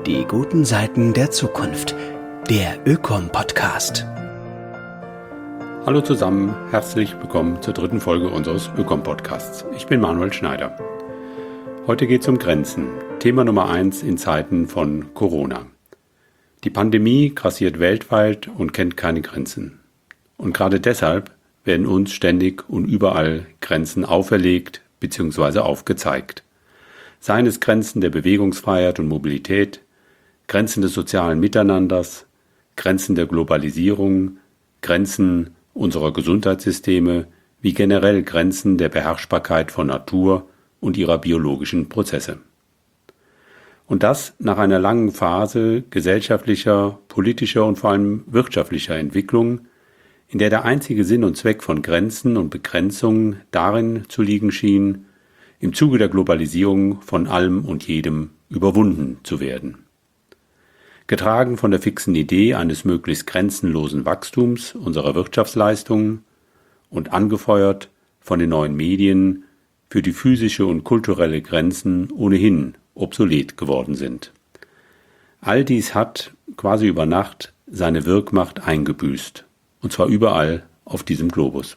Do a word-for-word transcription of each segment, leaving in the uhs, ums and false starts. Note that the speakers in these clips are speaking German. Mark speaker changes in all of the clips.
Speaker 1: Die guten Seiten der Zukunft. Der Ökom-Podcast.
Speaker 2: Hallo zusammen, herzlich willkommen zur dritten Folge unseres Ökom-Podcasts. Ich bin Manuel Schneider. Heute geht es um Grenzen. Thema Nummer eins in Zeiten von Corona. Die Pandemie grassiert weltweit und kennt keine Grenzen. Und gerade deshalb werden uns ständig und überall Grenzen auferlegt bzw. aufgezeigt. Seien es Grenzen der Bewegungsfreiheit und Mobilität, Grenzen des sozialen Miteinanders, Grenzen der Globalisierung, Grenzen unserer Gesundheitssysteme, wie generell Grenzen der Beherrschbarkeit von Natur und ihrer biologischen Prozesse. Und das nach einer langen Phase gesellschaftlicher, politischer und vor allem wirtschaftlicher Entwicklung, in der der einzige Sinn und Zweck von Grenzen und Begrenzungen darin zu liegen schien, im Zuge der Globalisierung von allem und jedem überwunden zu werden. Getragen von der fixen Idee eines möglichst grenzenlosen Wachstums unserer Wirtschaftsleistungen und angefeuert von den neuen Medien, für die physische und kulturelle Grenzen ohnehin obsolet geworden sind. All dies hat quasi über Nacht seine Wirkmacht eingebüßt, und zwar überall auf diesem Globus.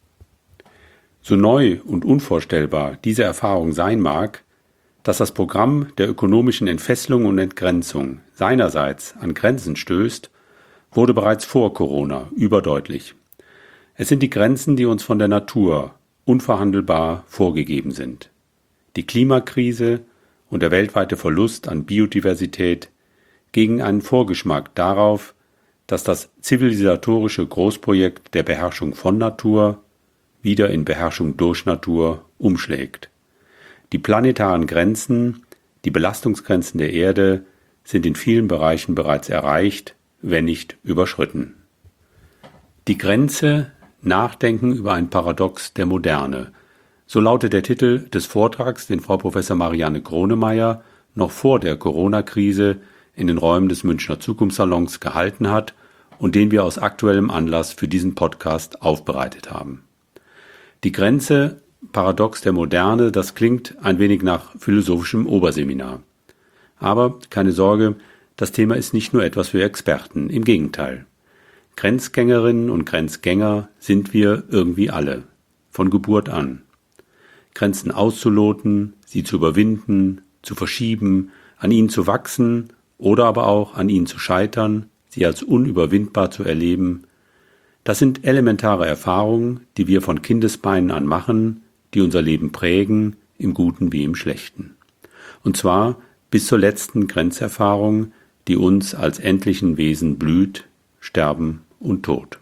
Speaker 2: So neu und unvorstellbar diese Erfahrung sein mag, dass das Programm der ökonomischen Entfesselung und Entgrenzung seinerseits an Grenzen stößt, wurde bereits vor Corona überdeutlich. Es sind die Grenzen, die uns von der Natur unverhandelbar vorgegeben sind. Die Klimakrise und der weltweite Verlust an Biodiversität gegen einen Vorgeschmack darauf, dass das zivilisatorische Großprojekt der Beherrschung von Natur wieder in Beherrschung durch Natur umschlägt. Die planetaren Grenzen, die Belastungsgrenzen der Erde sind in vielen Bereichen bereits erreicht, wenn nicht überschritten. Die Grenze Nachdenken über ein Paradox der Moderne. So lautet der Titel des Vortrags, den Frau Professor Marianne Gronemeyer noch vor der Corona-Krise in den Räumen des Münchner Zukunftssalons gehalten hat und den wir aus aktuellem Anlass für diesen Podcast aufbereitet haben. Die Grenze Paradox der Moderne, das klingt ein wenig nach philosophischem Oberseminar. Aber keine Sorge, das Thema ist nicht nur etwas für Experten, im Gegenteil. Grenzgängerinnen und Grenzgänger sind wir irgendwie alle, von Geburt an. Grenzen auszuloten, sie zu überwinden, zu verschieben, an ihnen zu wachsen oder aber auch an ihnen zu scheitern, sie als unüberwindbar zu erleben, das sind elementare Erfahrungen, die wir von Kindesbeinen an machen, die unser Leben prägen, im Guten wie im Schlechten. Und zwar bis zur letzten Grenzerfahrung, die uns als endlichen Wesen blüht, Sterben und Tod.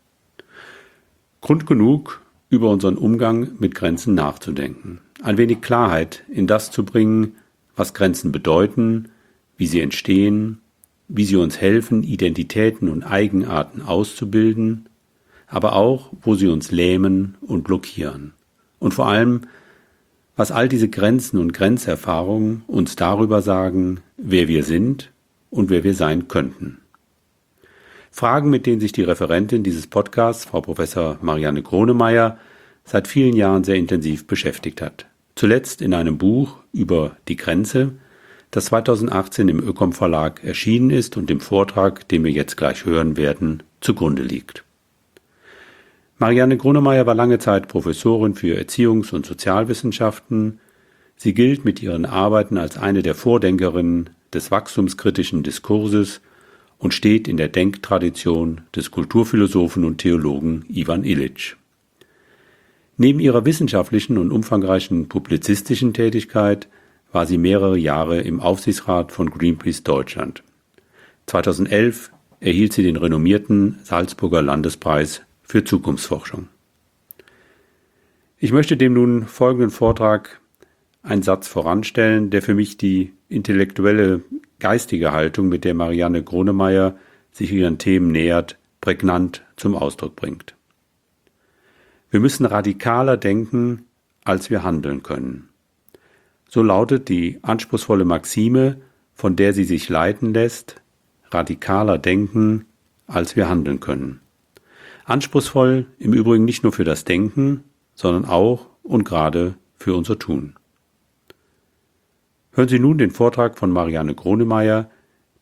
Speaker 2: Grund genug, über unseren Umgang mit Grenzen nachzudenken, ein wenig Klarheit in das zu bringen, was Grenzen bedeuten, wie sie entstehen, wie sie uns helfen, Identitäten und Eigenarten auszubilden, aber auch, wo sie uns lähmen und blockieren. Und vor allem, was all diese Grenzen und Grenzerfahrungen uns darüber sagen, wer wir sind und wer wir sein könnten. Fragen, mit denen sich die Referentin dieses Podcasts, Frau Professor Marianne Gronemeyer, seit vielen Jahren sehr intensiv beschäftigt hat. Zuletzt in einem Buch über die Grenze, das zweitausendachtzehn im Ökom Verlag erschienen ist und dem Vortrag, den wir jetzt gleich hören werden, zugrunde liegt. Marianne Gronemeyer war lange Zeit Professorin für Erziehungs- und Sozialwissenschaften. Sie gilt mit ihren Arbeiten als eine der Vordenkerinnen des wachstumskritischen Diskurses und steht in der Denktradition des Kulturphilosophen und Theologen Ivan Illich. Neben ihrer wissenschaftlichen und umfangreichen publizistischen Tätigkeit war sie mehrere Jahre im Aufsichtsrat von Greenpeace Deutschland. zweitausendelf erhielt sie den renommierten Salzburger Landespreis für Zukunftsforschung. Ich möchte dem nun folgenden Vortrag einen Satz voranstellen, der für mich die intellektuelle, geistige Haltung, mit der Marianne Gronemeyer sich ihren Themen nähert, prägnant zum Ausdruck bringt. Wir müssen radikaler denken, als wir handeln können. So lautet die anspruchsvolle Maxime, von der sie sich leiten lässt: radikaler denken, als wir handeln können. Anspruchsvoll im Übrigen nicht nur für das Denken, sondern auch und gerade für unser Tun. Hören Sie nun den Vortrag von Marianne Gronemeyer,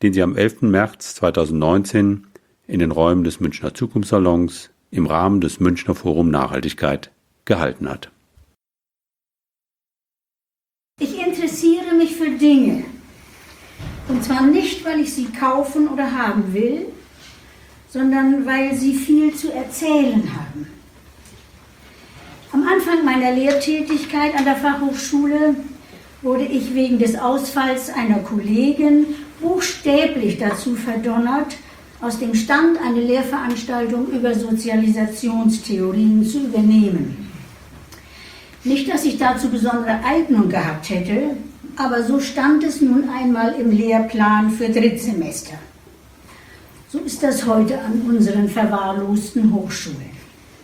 Speaker 2: den sie am elften März zweitausendneunzehn in den Räumen des Münchner Zukunftssalons im Rahmen des Münchner Forum Nachhaltigkeit gehalten hat.
Speaker 3: Ich interessiere mich für Dinge. Und zwar nicht, weil ich sie kaufen oder haben will, sondern weil sie viel zu erzählen haben. Am Anfang meiner Lehrtätigkeit an der Fachhochschule wurde ich wegen des Ausfalls einer Kollegin buchstäblich dazu verdonnert, aus dem Stand eine Lehrveranstaltung über Sozialisationstheorien zu übernehmen. Nicht, dass ich dazu besondere Eignung gehabt hätte, aber so stand es nun einmal im Lehrplan für Drittsemester. So ist das heute an unseren verwahrlosten Hochschulen.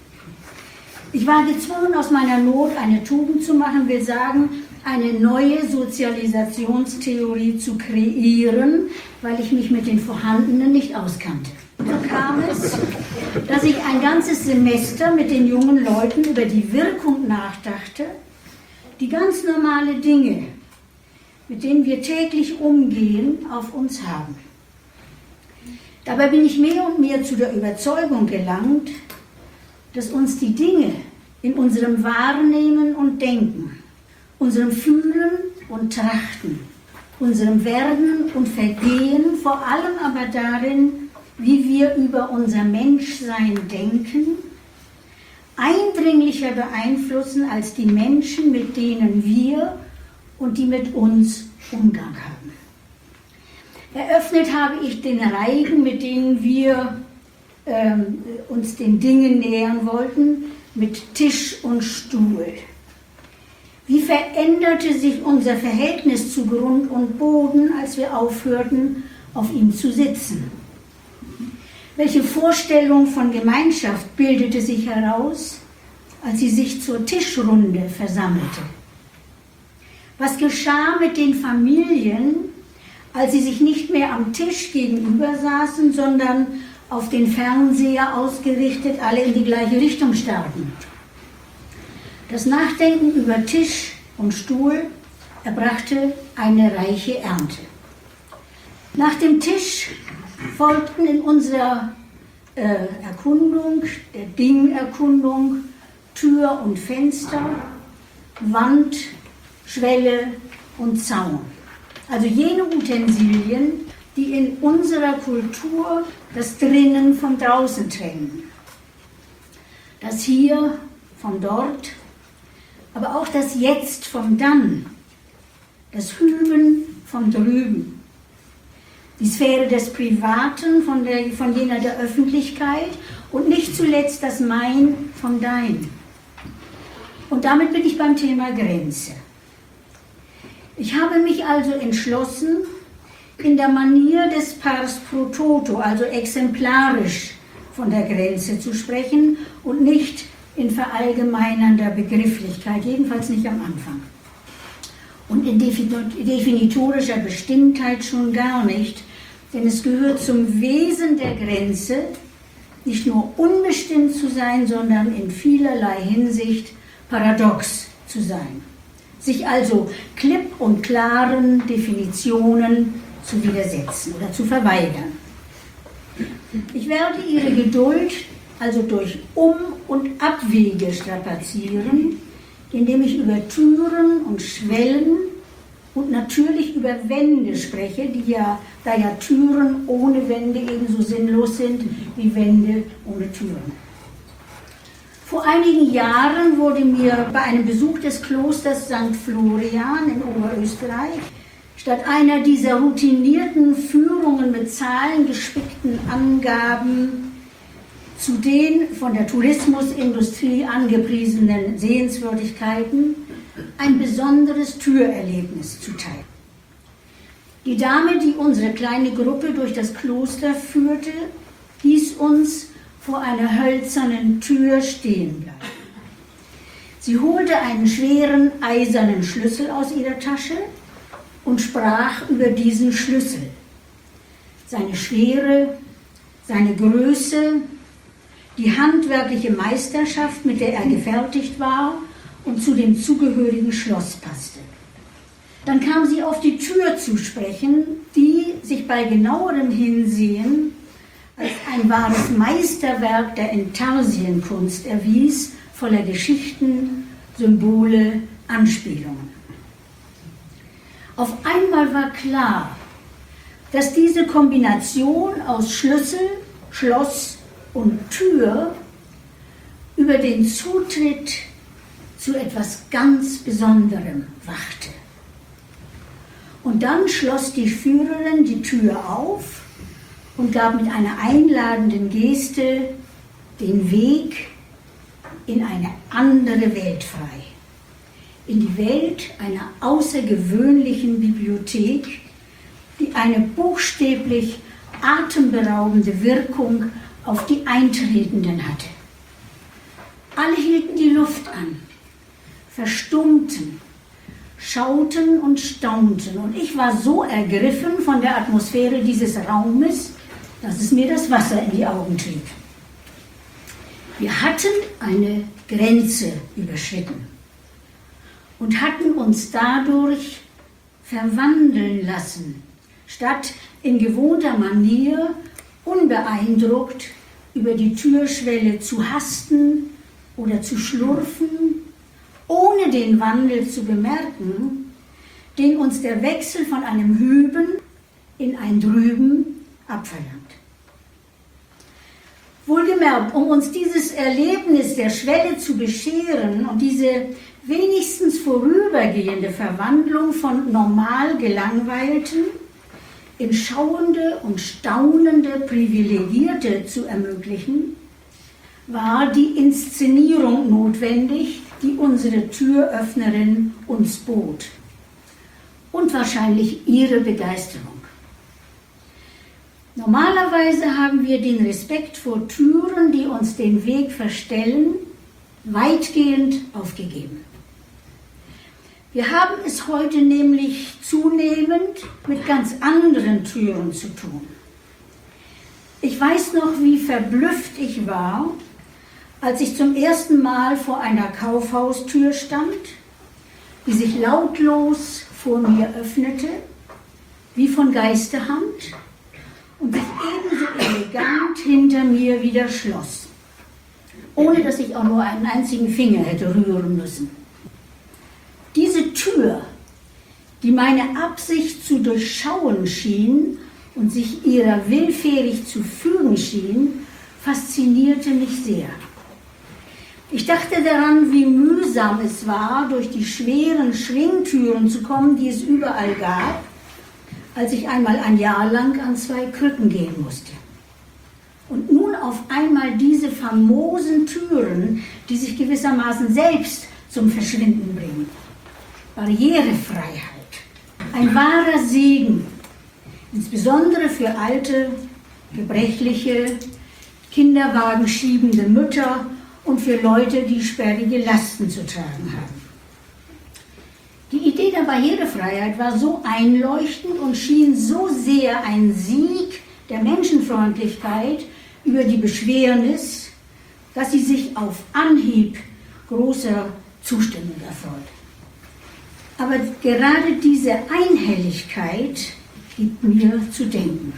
Speaker 3: Ich war gezwungen, aus meiner Not eine Tugend zu machen, will sagen, eine neue Sozialisationstheorie zu kreieren, weil ich mich mit den vorhandenen nicht auskannte. So kam es, dass ich ein ganzes Semester mit den jungen Leuten über die Wirkung nachdachte, die ganz normale Dinge, mit denen wir täglich umgehen, auf uns haben. Dabei bin ich mehr und mehr zu der Überzeugung gelangt, dass uns die Dinge in unserem Wahrnehmen und Denken, unserem Fühlen und Trachten, unserem Werden und Vergehen, vor allem aber darin, wie wir über unser Menschsein denken, eindringlicher beeinflussen als die Menschen, mit denen wir und die mit uns Umgang haben. Eröffnet habe ich den Reigen, mit denen wir ähm, uns den Dingen nähern wollten, mit Tisch und Stuhl. Wie veränderte sich unser Verhältnis zu Grund und Boden, als wir aufhörten, auf ihm zu sitzen? Welche Vorstellung von Gemeinschaft bildete sich heraus, als sie sich zur Tischrunde versammelte? Was geschah mit den Familien, als sie sich nicht mehr am Tisch gegenüber saßen, sondern auf den Fernseher ausgerichtet alle in die gleiche Richtung starrten? Das Nachdenken über Tisch und Stuhl erbrachte eine reiche Ernte. Nach dem Tisch folgten in unserer äh, Erkundung, der Dingerkundung, Tür und Fenster, Wand, Schwelle und Zaun. Also jene Utensilien, die in unserer Kultur das Drinnen vom Draußen trennen. Das Hier vom Dort, aber auch das Jetzt vom Dann, das Hüben vom Drüben, die Sphäre des Privaten von, der, von jener der Öffentlichkeit und nicht zuletzt das Mein vom Dein. Und damit bin ich beim Thema Grenze. Ich habe mich also entschlossen, in der Manier des Pars pro toto, also exemplarisch von der Grenze zu sprechen und nicht in verallgemeinernder Begrifflichkeit, jedenfalls nicht am Anfang. Und in definitorischer Bestimmtheit schon gar nicht, denn es gehört zum Wesen der Grenze, nicht nur unbestimmt zu sein, sondern in vielerlei Hinsicht paradox zu sein. Sich also klipp und klaren Definitionen zu widersetzen oder zu verweigern. Ich werde Ihre Geduld also durch Um- und Abwege strapazieren, indem ich über Türen und Schwellen und natürlich über Wände spreche, die ja, da ja Türen ohne Wände ebenso sinnlos sind wie Wände ohne Türen. Vor einigen Jahren wurde mir bei einem Besuch des Klosters Sankt Florian in Oberösterreich statt einer dieser routinierten Führungen mit zahlengespickten Angaben zu den von der Tourismusindustrie angepriesenen Sehenswürdigkeiten ein besonderes Türerlebnis zuteil. Die Dame, die unsere kleine Gruppe durch das Kloster führte, hieß uns vor einer hölzernen Tür stehen bleiben. Sie holte einen schweren eisernen Schlüssel aus ihrer Tasche und sprach über diesen Schlüssel. Seine Schwere, seine Größe, die handwerkliche Meisterschaft, mit der er gefertigt war und zu dem zugehörigen Schloss passte. Dann kam sie auf die Tür zu sprechen, die, sich bei genauerem Hinsehen als ein wahres Meisterwerk der Intarsienkunst erwies, voller Geschichten, Symbole, Anspielungen. Auf einmal war klar, dass diese Kombination aus Schlüssel, Schloss und Tür über den Zutritt zu etwas ganz Besonderem wachte. Und dann schloss die Führerin die Tür auf und gab mit einer einladenden Geste den Weg in eine andere Welt frei. In die Welt einer außergewöhnlichen Bibliothek, die eine buchstäblich atemberaubende Wirkung auf die Eintretenden hatte. Alle hielten die Luft an, verstummten, schauten und staunten. Und ich war so ergriffen von der Atmosphäre dieses Raumes, dass es mir das Wasser in die Augen trieb. Wir hatten eine Grenze überschritten und hatten uns dadurch verwandeln lassen, statt in gewohnter Manier unbeeindruckt über die Türschwelle zu hasten oder zu schlurfen, ohne den Wandel zu bemerken, den uns der Wechsel von einem Hüben in ein Drüben abverlangt. Wohlgemerkt, um uns dieses Erlebnis der Schwelle zu bescheren und diese wenigstens vorübergehende Verwandlung von normal Gelangweilten in schauende und staunende Privilegierte zu ermöglichen, war die Inszenierung notwendig, die unsere Türöffnerin uns bot. Und wahrscheinlich ihre Begeisterung. Normalerweise haben wir den Respekt vor Türen, die uns den Weg verstellen, weitgehend aufgegeben. Wir haben es heute nämlich zunehmend mit ganz anderen Türen zu tun. Ich weiß noch, wie verblüfft ich war, als ich zum ersten Mal vor einer Kaufhaustür stand, die sich lautlos vor mir öffnete, wie von Geisterhand, und sich ebenso elegant hinter mir wieder schloss, ohne dass ich auch nur einen einzigen Finger hätte rühren müssen. Diese Tür, die meine Absicht zu durchschauen schien und sich ihrer willfährig zu fügen schien, faszinierte mich sehr. Ich dachte daran, wie mühsam es war, durch die schweren Schwingtüren zu kommen, die es überall gab, als ich einmal ein Jahr lang an zwei Krücken gehen musste. Und nun auf einmal diese famosen Türen, die sich gewissermaßen selbst zum Verschwinden bringen. Barrierefreiheit, ein wahrer Segen, insbesondere für alte, gebrechliche, Kinderwagen schiebende Mütter und für Leute, die sperrige Lasten zu tragen haben. Die Idee der Barrierefreiheit war so einleuchtend und schien so sehr ein Sieg der Menschenfreundlichkeit über die Beschwernis, dass sie sich auf Anhieb großer Zustimmung erfreut. Aber gerade diese Einhelligkeit gibt mir zu denken.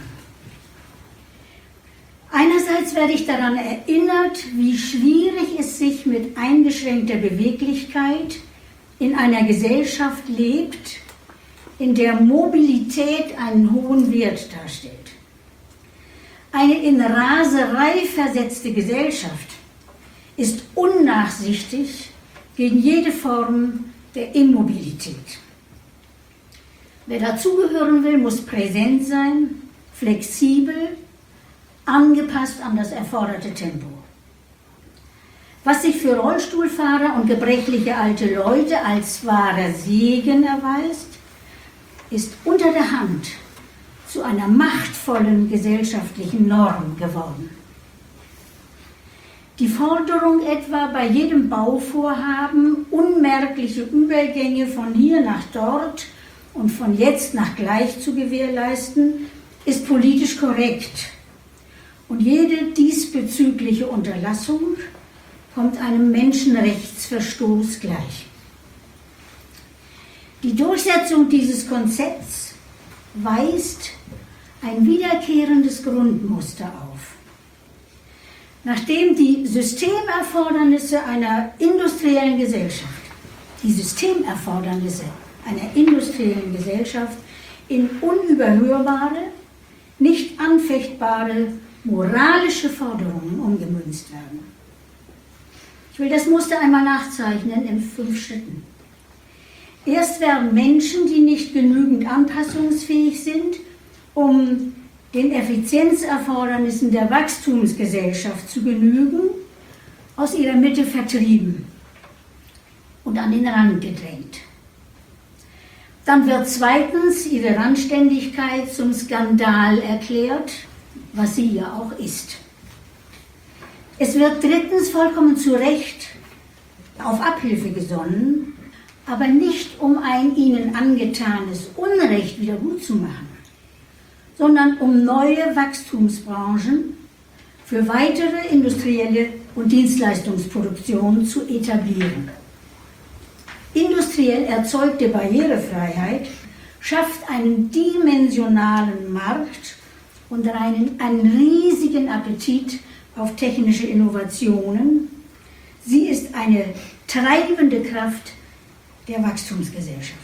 Speaker 3: Einerseits werde ich daran erinnert, wie schwierig es sich mit eingeschränkter Beweglichkeit in einer Gesellschaft lebt, in der Mobilität einen hohen Wert darstellt. Eine in Raserei versetzte Gesellschaft ist unnachsichtig gegen jede Form der Immobilität. Wer dazugehören will, muss präsent sein, flexibel, angepasst an das erforderte Tempo. Was sich für Rollstuhlfahrer und gebrechliche alte Leute als wahrer Segen erweist, ist unter der Hand zu einer machtvollen gesellschaftlichen Norm geworden. Die Forderung etwa bei jedem Bauvorhaben, unmerkliche Übergänge von hier nach dort und von jetzt nach gleich zu gewährleisten, ist politisch korrekt. Und jede diesbezügliche Unterlassung kommt einem Menschenrechtsverstoß gleich. Die Durchsetzung dieses Konzepts weist ein wiederkehrendes Grundmuster auf. Nachdem die Systemerfordernisse einer industriellen Gesellschaft, die Systemerfordernisse einer industriellen Gesellschaft in unüberhörbare, nicht anfechtbare moralische Forderungen umgemünzt werden. Ich will das Muster einmal nachzeichnen in fünf Schritten. Erst werden Menschen, die nicht genügend anpassungsfähig sind, um den Effizienzerfordernissen der Wachstumsgesellschaft zu genügen, aus ihrer Mitte vertrieben und an den Rand gedrängt. Dann wird zweitens ihre Randständigkeit zum Skandal erklärt, was sie ja auch ist. Es wird drittens vollkommen zu Recht auf Abhilfe gesonnen, aber nicht um ein ihnen angetanes Unrecht wieder gutzumachen, sondern um neue Wachstumsbranchen für weitere industrielle und Dienstleistungsproduktion zu etablieren. Industriell erzeugte Barrierefreiheit schafft einen dimensionalen Markt und einen, einen riesigen Appetit auf technische Innovationen. Sie ist eine treibende Kraft der Wachstumsgesellschaft.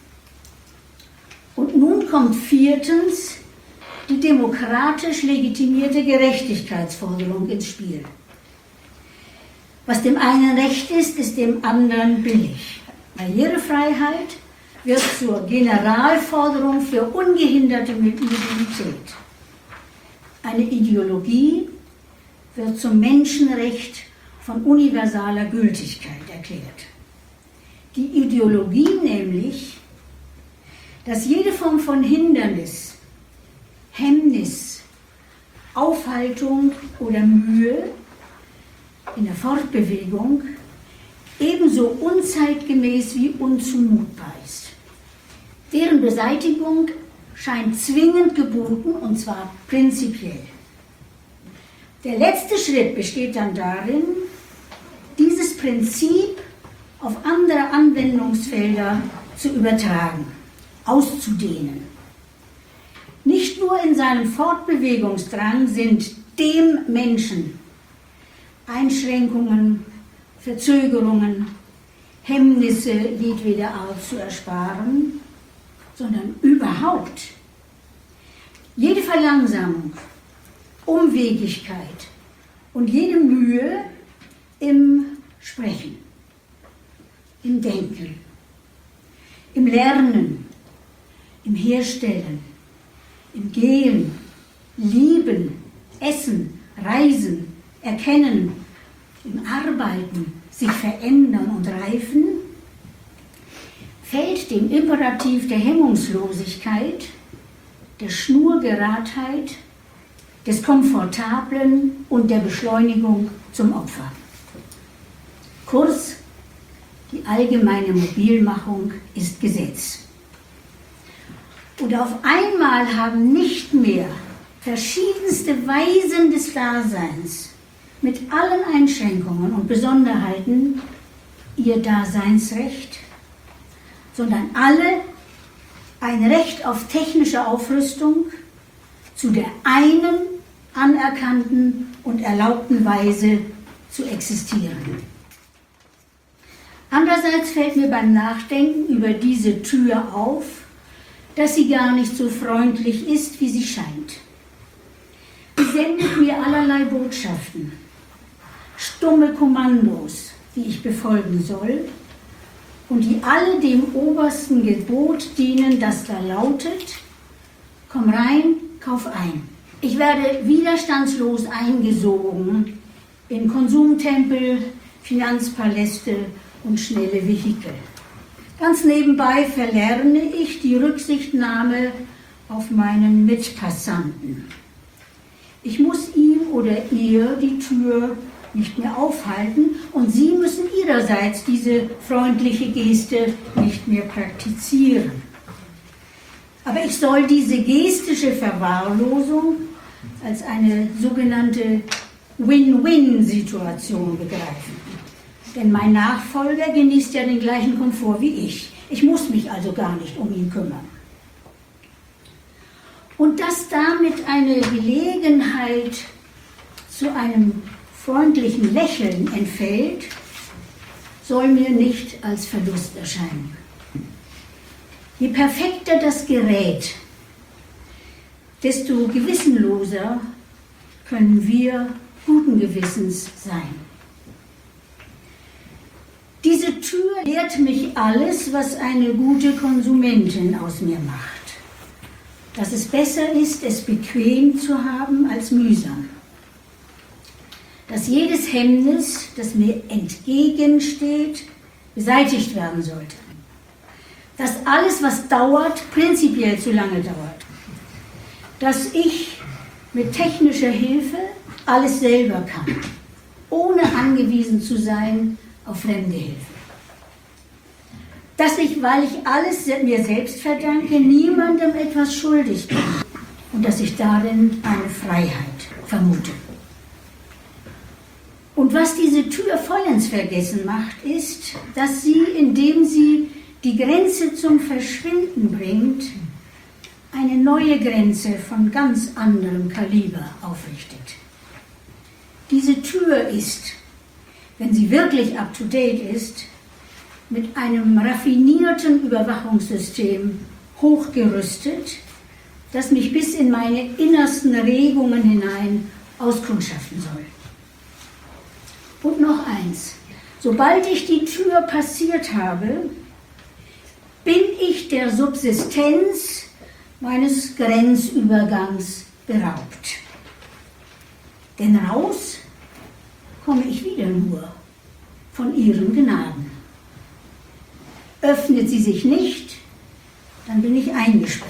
Speaker 3: Und nun kommt viertens die demokratisch legitimierte Gerechtigkeitsforderung ins Spiel. Was dem einen recht ist, ist dem anderen billig. Barrierefreiheit wird zur Generalforderung für ungehinderte Mobilität. Eine Ideologie wird zum Menschenrecht von universaler Gültigkeit erklärt. Die Ideologie nämlich, dass jede Form von Hindernis, Hemmnis, Aufhaltung oder Mühe in der Fortbewegung ebenso unzeitgemäß wie unzumutbar ist. Deren Beseitigung scheint zwingend geboten, und zwar prinzipiell. Der letzte Schritt besteht dann darin, dieses Prinzip auf andere Anwendungsfelder zu übertragen, auszudehnen. Nicht nur in seinem Fortbewegungsdrang sind dem Menschen Einschränkungen, Verzögerungen, Hemmnisse jedweder Art zu ersparen, sondern überhaupt jede Verlangsamung, Umwegigkeit und jede Mühe im Sprechen, im Denken, im Lernen, im Herstellen, im Gehen, Lieben, Essen, Reisen, Erkennen, im Arbeiten, sich verändern und reifen, fällt dem Imperativ der Hemmungslosigkeit, der Schnurgeradheit, des Komfortablen und der Beschleunigung zum Opfer. Kurz, die allgemeine Mobilmachung ist Gesetz. Und auf einmal haben nicht mehr verschiedenste Weisen des Daseins mit allen Einschränkungen und Besonderheiten ihr Daseinsrecht, sondern alle ein Recht auf technische Aufrüstung zu der einen anerkannten und erlaubten Weise zu existieren. Andererseits fällt mir beim Nachdenken über diese Tür auf, dass sie gar nicht so freundlich ist, wie sie scheint. Sie sendet mir allerlei Botschaften, stumme Kommandos, die ich befolgen soll und die alle dem obersten Gebot dienen, das da lautet: komm rein, kauf ein. Ich werde widerstandslos eingesogen in Konsumtempel, Finanzpaläste und schnelle Vehikel. Ganz nebenbei verlerne ich die Rücksichtnahme auf meinen Mitpassanten. Ich muss ihm oder ihr die Tür nicht mehr aufhalten und sie müssen ihrerseits diese freundliche Geste nicht mehr praktizieren. Aber ich soll diese gestische Verwahrlosung als eine sogenannte Win-Win-Situation begreifen. Denn mein Nachfolger genießt ja den gleichen Komfort wie ich. Ich muss mich also gar nicht um ihn kümmern. Und dass damit eine Gelegenheit zu einem freundlichen Lächeln entfällt, soll mir nicht als Verlust erscheinen. Je perfekter das Gerät, desto gewissenloser können wir guten Gewissens sein. Diese Tür lehrt mich alles, was eine gute Konsumentin aus mir macht. Dass es besser ist, es bequem zu haben als mühsam. Dass jedes Hemmnis, das mir entgegensteht, beseitigt werden sollte. Dass alles, was dauert, prinzipiell zu lange dauert. Dass ich mit technischer Hilfe alles selber kann, ohne angewiesen zu sein auf fremde Hilfe. Dass ich, weil ich alles mir selbst verdanke, niemandem etwas schuldig bin und dass ich darin eine Freiheit vermute. Und was diese Tür vollends vergessen macht, ist, dass sie, indem sie die Grenze zum Verschwinden bringt, eine neue Grenze von ganz anderem Kaliber aufrichtet. Diese Tür ist, wenn sie wirklich up-to-date ist, mit einem raffinierten Überwachungssystem hochgerüstet, das mich bis in meine innersten Regungen hinein auskundschaften soll. Und noch eins, sobald ich die Tür passiert habe, bin ich der Subsistenz meines Grenzübergangs beraubt. Denn raus komme ich wieder nur von ihren Gnaden. Öffnet sie sich nicht, dann bin ich eingesperrt.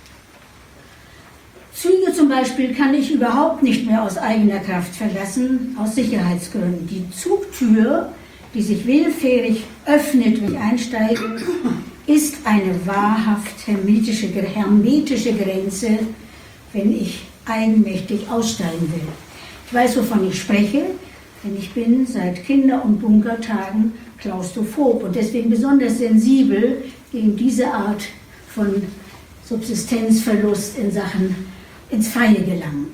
Speaker 3: Züge zum Beispiel kann ich überhaupt nicht mehr aus eigener Kraft verlassen, aus Sicherheitsgründen. Die Zugtür, die sich willfährig öffnet, wenn ich einsteige, ist eine wahrhaft hermetische, hermetische Grenze, wenn ich eigenmächtig aussteigen will. Ich weiß, wovon ich spreche, denn ich bin seit Kinder- und Bunkertagen klaustrophob und deswegen besonders sensibel gegen diese Art von Subsistenzverlust in Sachen ins Freie gelangen.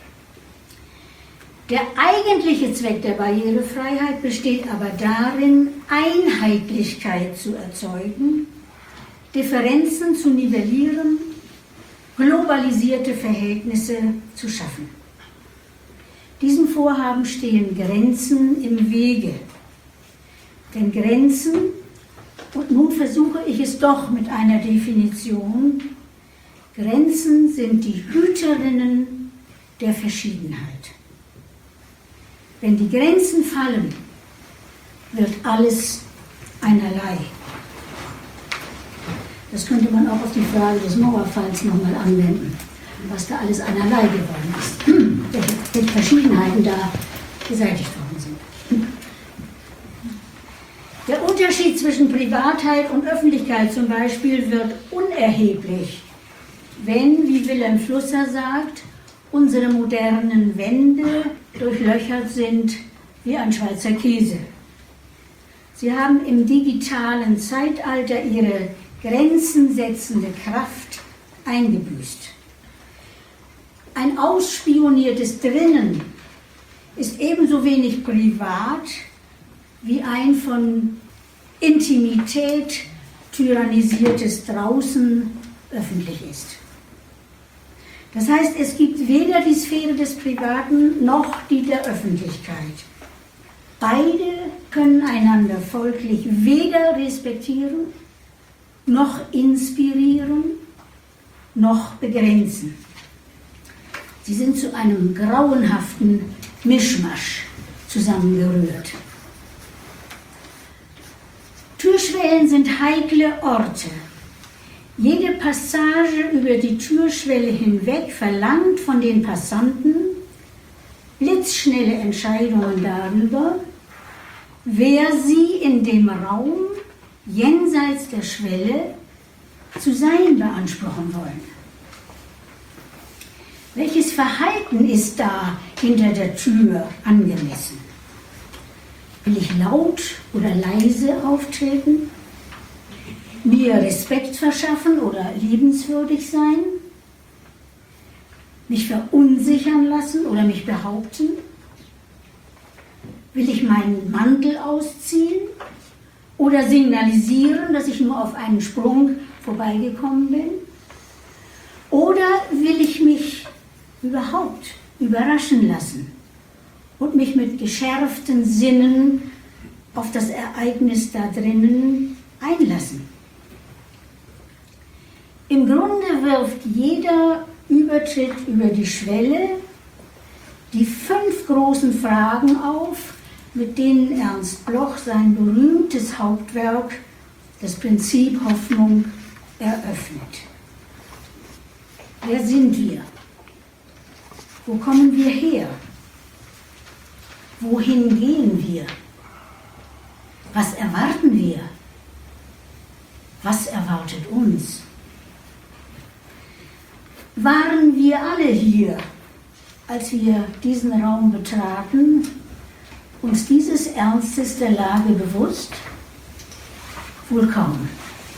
Speaker 3: Der eigentliche Zweck der Barrierefreiheit besteht aber darin, Einheitlichkeit zu erzeugen, Differenzen zu nivellieren, globalisierte Verhältnisse zu schaffen. Diesem Vorhaben stehen Grenzen im Wege. Denn Grenzen, und nun versuche ich es doch mit einer Definition, Grenzen sind die Hüterinnen der Verschiedenheit. Wenn die Grenzen fallen, wird alles einerlei. Das könnte man auch auf die Frage des Mauerfalls nochmal anwenden, was da alles einerlei geworden ist, welche Verschiedenheiten da beseitigt worden sind. Der Unterschied zwischen Privatheit und Öffentlichkeit zum Beispiel wird unerheblich, wenn, wie Wilhelm Flusser sagt, unsere modernen Wände durchlöchert sind wie ein Schweizer Käse. Sie haben im digitalen Zeitalter ihre Grenzen setzende Kraft eingebüßt. Ein ausspioniertes Drinnen ist ebenso wenig privat wie ein von Intimität tyrannisiertes Draußen öffentlich ist. Das heißt, es gibt weder die Sphäre des Privaten noch die der Öffentlichkeit. Beide können einander folglich weder respektieren, noch inspirieren, noch begrenzen. Sie sind zu einem grauenhaften Mischmasch zusammengerührt. Türschwellen sind heikle Orte. Jede Passage über die Türschwelle hinweg verlangt von den Passanten blitzschnelle Entscheidungen darüber, wer sie in dem Raum jenseits der Schwelle zu sein beanspruchen wollen. Welches Verhalten ist da hinter der Tür angemessen? Will ich laut oder leise auftreten? Mir Respekt verschaffen oder liebenswürdig sein? mich verunsichern lassen oder mich behaupten? Will ich meinen Mantel ausziehen oder signalisieren, dass ich nur auf einen Sprung vorbeigekommen bin? Oder will ich mich überhaupt überraschen lassen und mich mit geschärften Sinnen auf das Ereignis da drinnen einlassen? Im Grunde wirft jeder Übertritt über die Schwelle die fünf großen Fragen auf, mit denen Ernst Bloch sein berühmtes Hauptwerk, das Prinzip Hoffnung, eröffnet. Wer sind wir? Wo kommen wir her? Wohin gehen wir? Was erwarten wir? Was erwartet uns? Waren wir alle hier, als wir diesen Raum betraten, uns dieses Ernstes der Lage bewusst? Wohl kaum.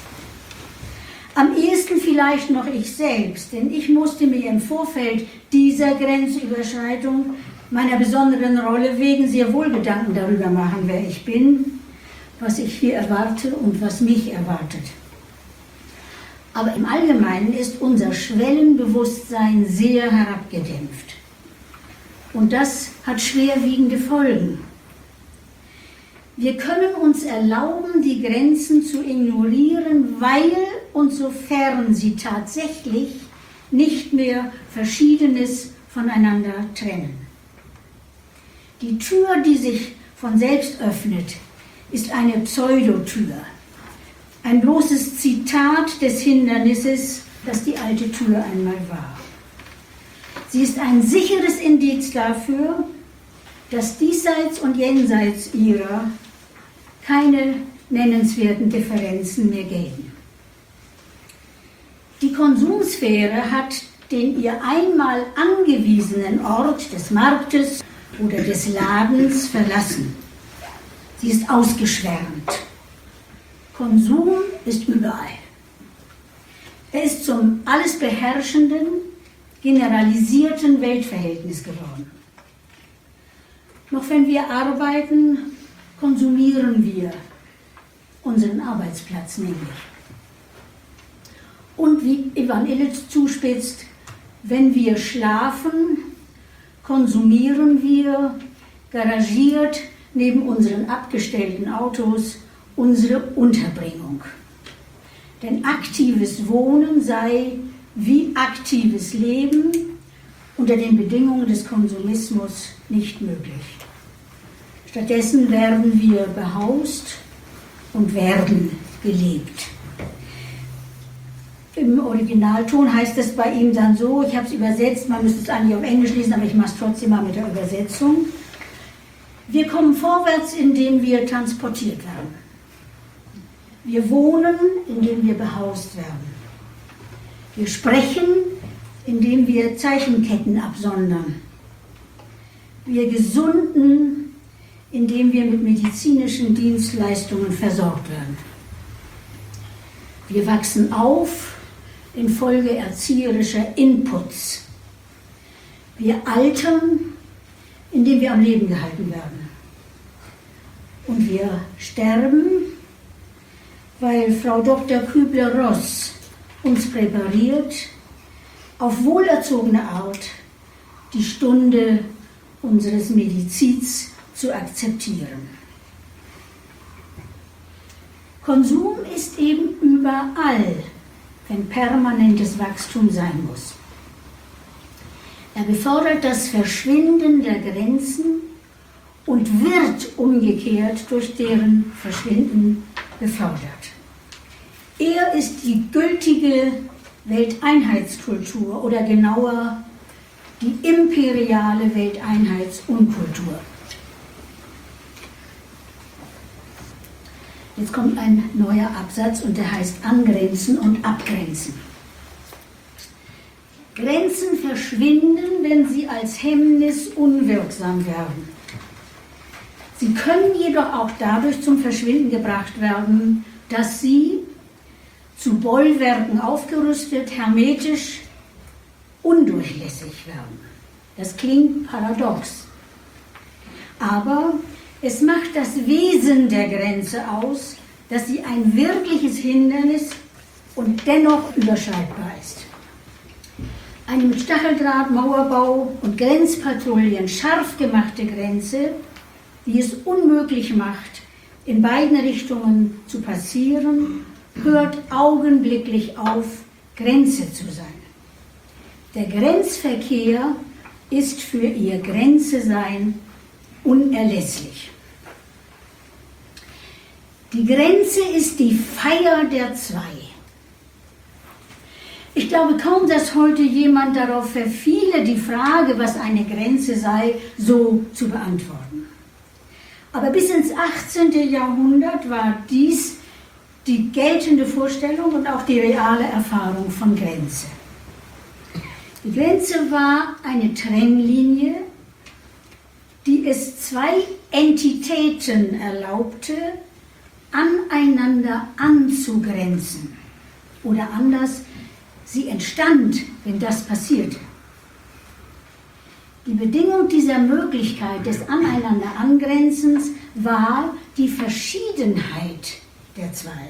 Speaker 3: Am ehesten vielleicht noch ich selbst, denn ich musste mir im Vorfeld dieser Grenzüberschreitung meiner besonderen Rolle wegen sehr wohl Gedanken darüber machen, wer ich bin, was ich hier erwarte und was mich erwartet. Aber im Allgemeinen ist unser Schwellenbewusstsein sehr herabgedämpft. Und das hat schwerwiegende Folgen. Wir können uns erlauben, die Grenzen zu ignorieren, weil und sofern sie tatsächlich nicht mehr Verschiedenes voneinander trennen. Die Tür, die sich von selbst öffnet, ist eine Pseudotür. Ein bloßes Zitat des Hindernisses, das die alte Tür einmal war. Sie ist ein sicheres Indiz dafür, dass diesseits und jenseits ihrer keine nennenswerten Differenzen mehr gelten. Die Konsumsphäre hat den ihr einmal angewiesenen Ort des Marktes oder des Ladens verlassen. Sie ist ausgeschwärmt. Konsum ist überall. Er ist zum alles beherrschenden, generalisierten Weltverhältnis geworden. Noch wenn wir arbeiten, konsumieren wir unseren Arbeitsplatz nämlich. Und wie Ivan Illich zuspitzt, wenn wir schlafen, konsumieren wir, garagiert neben unseren abgestellten Autos, unsere Unterbringung. Denn aktives Wohnen sei wie aktives Leben unter den Bedingungen des Konsumismus nicht möglich. Stattdessen werden wir behaust und werden gelebt. Im Originalton heißt es bei ihm dann so, ich habe es übersetzt, man müsste es eigentlich auf Englisch lesen, aber ich mache es trotzdem mal mit der Übersetzung. Wir kommen vorwärts, indem wir transportiert werden. Wir wohnen, indem wir behaust werden. Wir sprechen, indem wir Zeichenketten absondern. Wir gesunden, indem wir mit medizinischen Dienstleistungen versorgt werden. Wir wachsen auf infolge erzieherischer Inputs. Wir altern, indem wir am Leben gehalten werden. Und wir sterben, weil Frau Doktor Kübler-Ross uns präpariert, auf wohlerzogene Art die Stunde unseres Medizins zu akzeptieren. Konsum ist eben überall, wenn permanentes Wachstum sein muss. Er befördert das Verschwinden der Grenzen und wird umgekehrt durch deren Verschwinden befördert. Er ist die gültige Welteinheitskultur oder genauer die imperiale Welteinheitsunkultur. Jetzt kommt ein neuer Absatz und der heißt Angrenzen und Abgrenzen. Grenzen verschwinden, wenn sie als Hemmnis unwirksam werden. Sie können jedoch auch dadurch zum Verschwinden gebracht werden, dass sie zu Bollwerken aufgerüstet, hermetisch undurchlässig werden. Das klingt paradox. Aber es macht das Wesen der Grenze aus, dass sie ein wirkliches Hindernis und dennoch überschreitbar ist. Eine mit Stacheldraht, Mauerbau und Grenzpatrouillen scharf gemachte Grenze, die es unmöglich macht, in beiden Richtungen zu passieren, hört augenblicklich auf, Grenze zu sein. Der Grenzverkehr ist für ihr Grenze-Sein unerlässlich. Die Grenze ist die Feier der Zwei. Ich glaube kaum, dass heute jemand darauf verfiele, die Frage, was eine Grenze sei, so zu beantworten. Aber bis ins achtzehnten Jahrhundert war dies die geltende Vorstellung und auch die reale Erfahrung von Grenze. Die Grenze war eine Trennlinie, die es zwei Entitäten erlaubte, aneinander anzugrenzen. Oder anders, sie entstand, wenn das passierte. Die Bedingung dieser Möglichkeit des aneinander Angrenzens war die Verschiedenheit der zwei.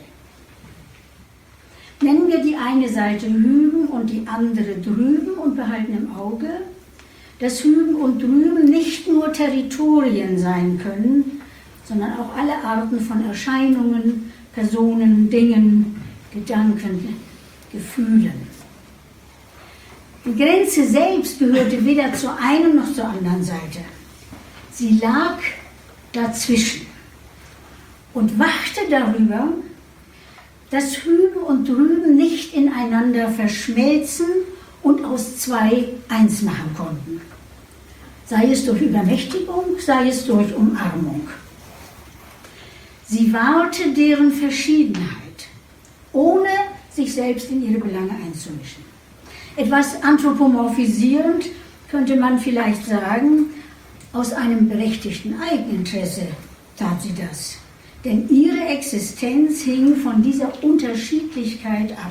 Speaker 3: Nennen wir die eine Seite Hüben und die andere Drüben und behalten im Auge, dass Hüben und Drüben nicht nur Territorien sein können, sondern auch alle Arten von Erscheinungen, Personen, Dingen, Gedanken, Gefühlen. Die Grenze selbst gehörte weder zur einen noch zur anderen Seite. Sie lag dazwischen und wachte darüber, dass Hüben und Drüben nicht ineinander verschmelzen und aus zwei eins machen konnten. Sei es durch Übermächtigung, sei es durch Umarmung. Sie wahrte deren Verschiedenheit, ohne sich selbst in ihre Belange einzumischen. Etwas anthropomorphisierend könnte man vielleicht sagen, aus einem berechtigten Eigeninteresse tat sie das. Denn ihre Existenz hing von dieser Unterschiedlichkeit ab.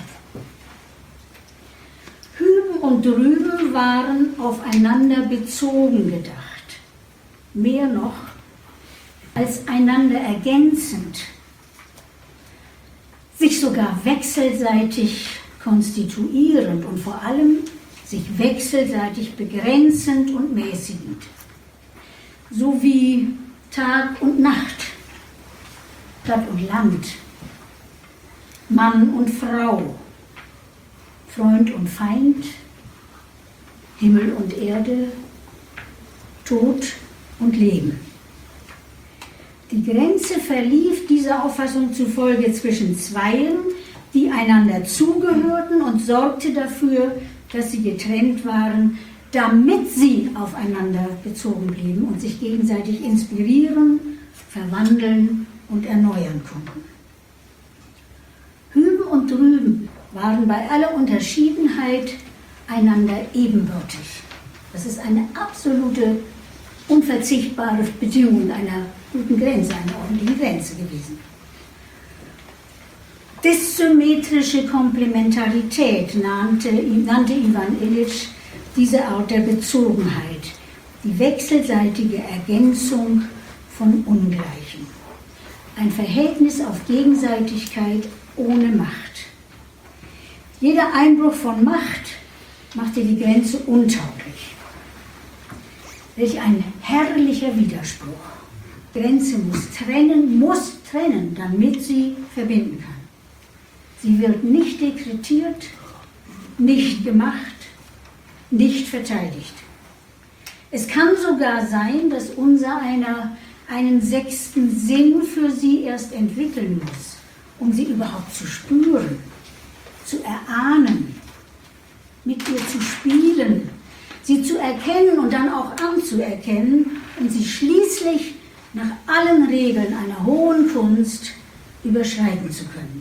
Speaker 3: Hüben und Drüben waren aufeinander bezogen gedacht. Mehr noch, als einander ergänzend. Sich sogar wechselseitig konstituierend und vor allem sich wechselseitig begrenzend und mäßigend. So wie Tag und Nacht, Stadt und Land, Mann und Frau, Freund und Feind, Himmel und Erde, Tod und Leben. Die Grenze verlief dieser Auffassung zufolge zwischen Zweien, die einander zugehörten, und sorgte dafür, dass sie getrennt waren, damit sie aufeinander bezogen blieben und sich gegenseitig inspirieren, verwandeln und erneuern konnten. Hüben und Drüben waren bei aller Unterschiedenheit einander ebenbürtig. Das ist eine absolute, unverzichtbare Bedingung einer guten Grenze, einer ordentlichen Grenze gewesen. Dissymmetrische Komplementarität nannte, nannte Ivan Illich diese Art der Bezogenheit, die wechselseitige Ergänzung von Ungleichen. Ein Verhältnis auf Gegenseitigkeit ohne Macht. Jeder Einbruch von Macht machte die Grenze untauglich. Welch ein herrlicher Widerspruch. Grenze muss trennen, muss trennen, damit sie verbinden kann. Sie wird nicht dekretiert, nicht gemacht, nicht verteidigt. Es kann sogar sein, dass unser einer einen sechsten Sinn für sie erst entwickeln muss, um sie überhaupt zu spüren, zu erahnen, mit ihr zu spielen, sie zu erkennen und dann auch anzuerkennen und sie schließlich nach allen Regeln einer hohen Kunst überschreiten zu können.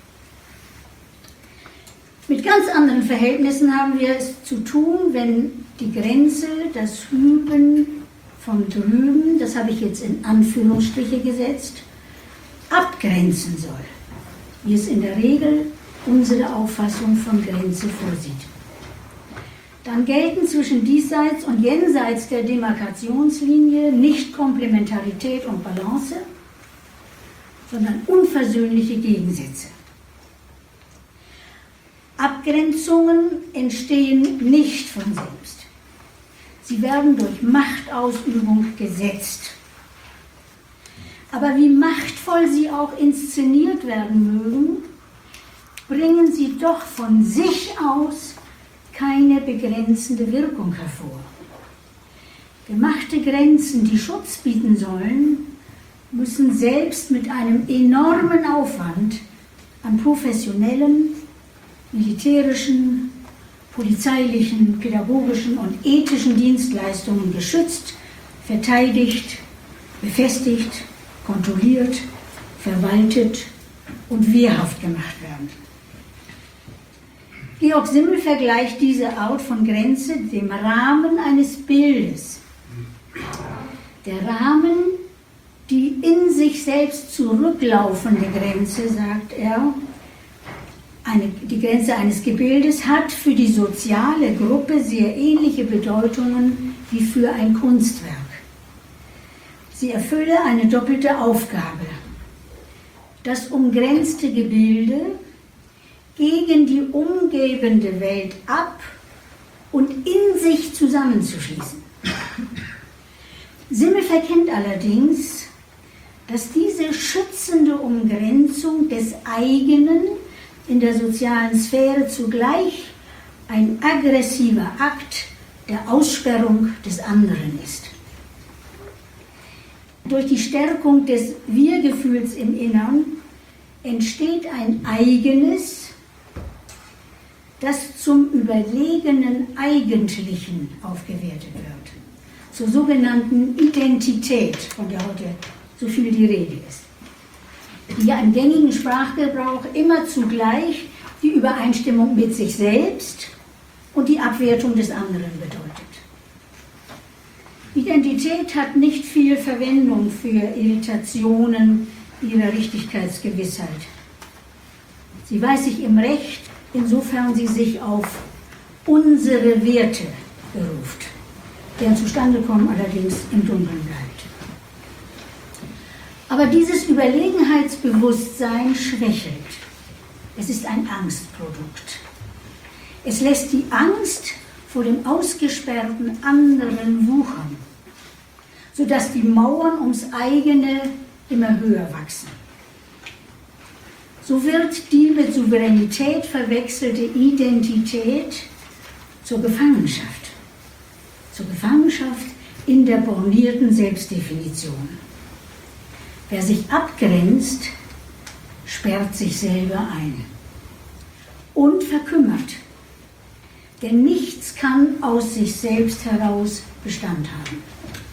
Speaker 3: Mit ganz anderen Verhältnissen haben wir es zu tun, wenn die Grenze, das Hüben von drüben, das habe ich jetzt in Anführungsstriche gesetzt, abgrenzen soll, wie es in der Regel unsere Auffassung von Grenze vorsieht. dann gelten zwischen diesseits und jenseits der Demarkationslinie nicht Komplementarität und Balance, sondern unversöhnliche Gegensätze. Abgrenzungen entstehen nicht von selbst. Sie werden durch Machtausübung gesetzt. Aber wie machtvoll sie auch inszeniert werden mögen, bringen sie doch von sich aus keine begrenzende Wirkung hervor. Gemachte Grenzen, die Schutz bieten sollen, müssen selbst mit einem enormen Aufwand an professionellen, militärischen, polizeilichen, pädagogischen und ethischen Dienstleistungen geschützt, verteidigt, befestigt, kontrolliert, verwaltet und wehrhaft gemacht werden. Georg Simmel vergleicht diese Art von Grenze dem Rahmen eines Bildes. Der Rahmen, die in sich selbst zurücklaufende Grenze, sagt er, eine, die Grenze eines Gebildes hat für die soziale Gruppe sehr ähnliche Bedeutungen wie für ein Kunstwerk. Sie erfülle eine doppelte Aufgabe. Das umgrenzte Gebilde gegen die umgebende Welt ab und in sich zusammenzuschließen. Simmel verkennt allerdings, dass diese schützende Umgrenzung des eigenen in der sozialen Sphäre zugleich ein aggressiver Akt der Aussperrung des anderen ist. Durch die Stärkung des Wir-Gefühls im Innern entsteht ein eigenes, das zum überlegenen Eigentlichen aufgewertet wird, zur sogenannten Identität, von der heute so viel die Rede ist, die ja im gängigen Sprachgebrauch immer zugleich die Übereinstimmung mit sich selbst und die Abwertung des anderen bedeutet. Identität hat nicht viel Verwendung für Irritationen ihrer Richtigkeitsgewissheit. Sie weiß sich im Recht, insofern sie sich auf unsere Werte beruft, deren Zustandekommen allerdings im Dunkeln bleibt. Aber dieses Überlegenheitsbewusstsein schwächelt. Es ist ein Angstprodukt. Es lässt die Angst vor dem ausgesperrten anderen wuchern, sodass die Mauern ums eigene immer höher wachsen. So wird die mit Souveränität verwechselte Identität zur Gefangenschaft, zur Gefangenschaft in der bornierten Selbstdefinition. Wer sich abgrenzt, sperrt sich selber ein und verkümmert, denn nichts kann aus sich selbst heraus Bestand haben.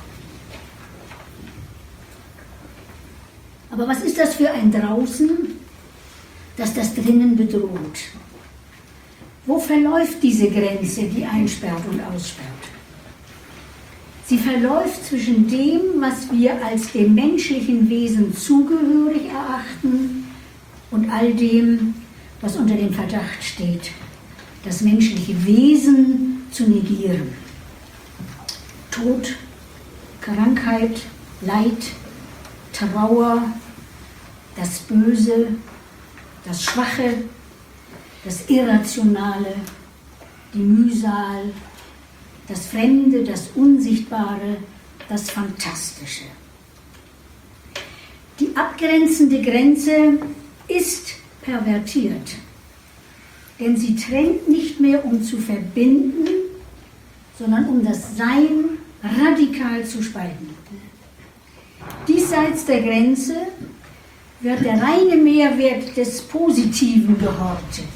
Speaker 3: Aber was ist das für ein Draußen, das das Drinnen bedroht? Wo verläuft diese Grenze, die einsperrt und aussperrt? Sie verläuft zwischen dem, was wir als dem menschlichen Wesen zugehörig erachten, und all dem, was unter dem Verdacht steht, das menschliche Wesen zu negieren. Tod, Krankheit, Leid, Trauer, das Böse, das Schwache, das Irrationale, die Mühsal, das Fremde, das Unsichtbare, das Fantastische. Die abgrenzende Grenze ist pervertiert, denn sie trennt nicht mehr, um zu verbinden, sondern um das Sein radikal zu spalten. Diesseits der Grenze wird der reine Mehrwert des Positiven gehortet.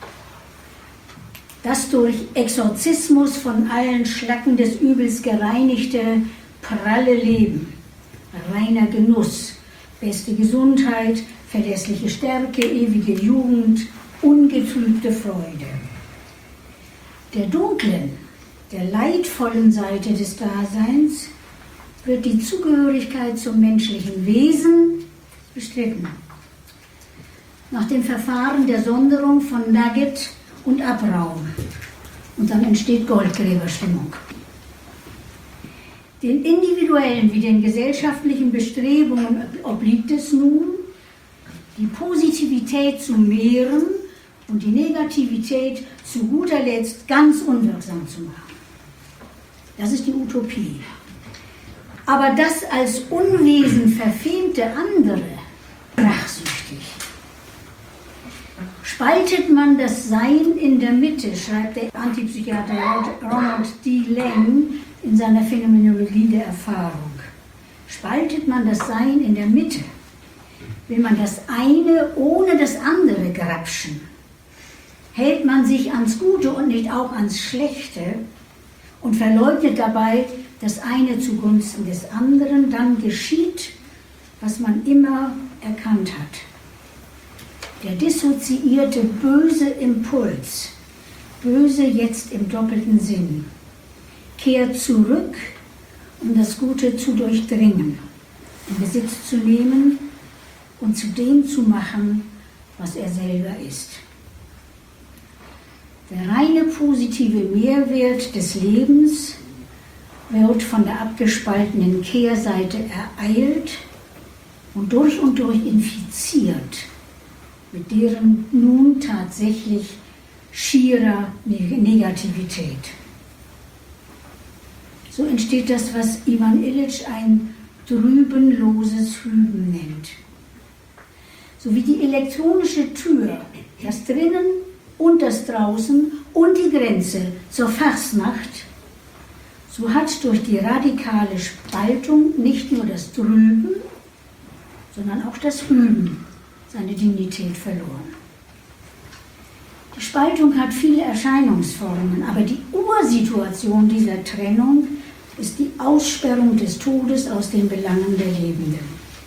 Speaker 3: Das durch Exorzismus von allen Schlacken des Übels gereinigte, pralle Leben, reiner Genuss, beste Gesundheit, verlässliche Stärke, ewige Jugend, ungetrübte Freude. Der dunklen, der leidvollen Seite des Daseins wird die Zugehörigkeit zum menschlichen Wesen bestritten. Nach dem Verfahren der Sonderung von Nugget und Abraum. Und dann entsteht Goldgräberstimmung. Den individuellen wie den gesellschaftlichen Bestrebungen obliegt es nun, die Positivität zu mehren und die Negativität zu guter Letzt ganz unwirksam zu machen. Das ist die Utopie. Aber das als Unwesen verfemte andere, rachsüchtig. Spaltet man das Sein in der Mitte, schreibt der Antipsychiater Ronald D. Lang in seiner Phänomenologie der Erfahrung. Spaltet man das Sein in der Mitte, will man das eine ohne das andere grapschen, hält man sich ans Gute und nicht auch ans Schlechte und verleugnet dabei das eine zugunsten des anderen, dann geschieht, was man immer erkannt hat. Der dissoziierte böse Impuls, böse jetzt im doppelten Sinn, kehrt zurück, um das Gute zu durchdringen, in Besitz zu nehmen und zu dem zu machen, was er selber ist. Der reine positive Mehrwert des Lebens wird von der abgespaltenen Kehrseite ereilt und durch und durch infiziert mit deren nun tatsächlich schierer Negativität. So entsteht das, was Ivan Illich ein trübenloses Hüben nennt. So wie die elektronische Tür das Drinnen und das Draußen und die Grenze zur Farce macht, so hat durch die radikale Spaltung nicht nur das Drüben, sondern auch das Hüben seine Dignität verloren. Die Spaltung hat viele Erscheinungsformen, aber die Ursituation dieser Trennung ist die Aussperrung des Todes aus den Belangen der Lebenden.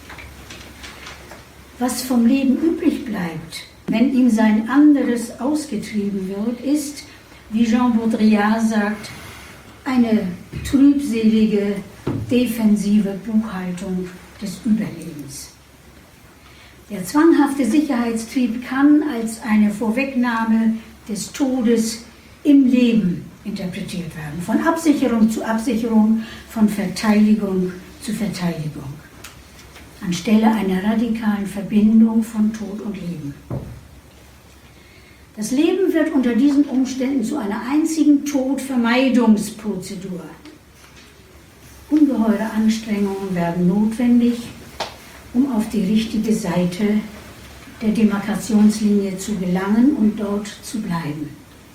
Speaker 3: Was vom Leben übrig bleibt, wenn ihm sein anderes ausgetrieben wird, ist, wie Jean Baudrillard sagt, eine trübselige, defensive Buchhaltung des Überlebens. Der zwanghafte Sicherheitstrieb kann als eine Vorwegnahme des Todes im Leben interpretiert werden. Von Absicherung zu Absicherung, von Verteidigung zu Verteidigung. Anstelle einer radikalen Verbindung von Tod und Leben. Das Leben wird unter diesen Umständen zu einer einzigen Todvermeidungsprozedur. Ungeheure Anstrengungen werden notwendig, um auf die richtige Seite der Demarkationslinie zu gelangen und dort zu bleiben.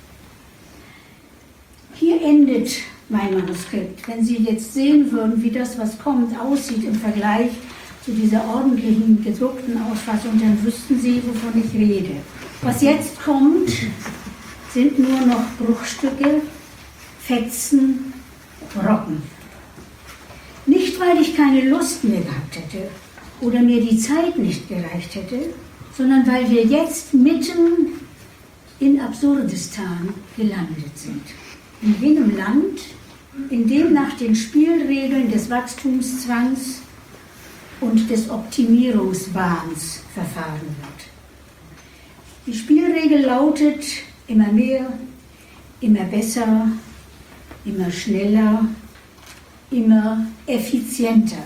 Speaker 3: Hier endet mein Manuskript. Wenn Sie jetzt sehen würden, wie das, was kommt, aussieht im Vergleich zu dieser ordentlichen gedruckten Ausfassung, dann wüssten Sie, wovon ich rede. Was jetzt kommt, sind nur noch Bruchstücke, Fetzen, Brocken. Nicht, weil ich keine Lust mehr gehabt hätte oder mir die Zeit nicht gereicht hätte, sondern weil wir jetzt mitten in Absurdistan gelandet sind. In jenem Land, in dem nach den Spielregeln des Wachstumszwangs und des Optimierungswahns verfahren wird. Die Spielregel lautet immer mehr, immer besser, immer schneller, immer effizienter.